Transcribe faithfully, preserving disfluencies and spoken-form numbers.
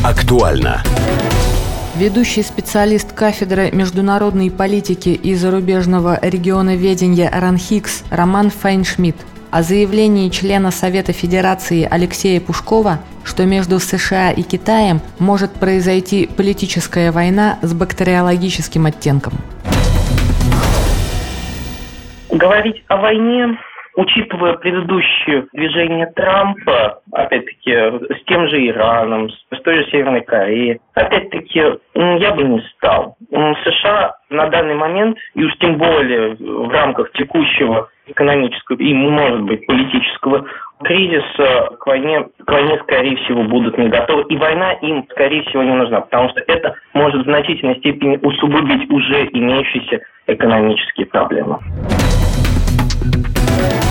Актуально. Ведущий специалист кафедры международной политики и зарубежного регионоведения РАНХИКС Роман Файншмидт о заявлении члена Совета Федерации Алексея Пушкова, что между США и Китаем может произойти политическая война с бактериологическим оттенком. Говорить о войне, учитывая предыдущее движение Трампа, опять-таки, с тем же Ираном, с той же Северной Кореей, опять-таки, я бы не стал. США на данный момент, и уж тем более в рамках текущего экономического и, может быть, политического кризиса, к войне, к войне, скорее всего, будут не готовы. И война им, скорее всего, не нужна, потому что это может в значительной степени усугубить уже имеющиеся экономические проблемы.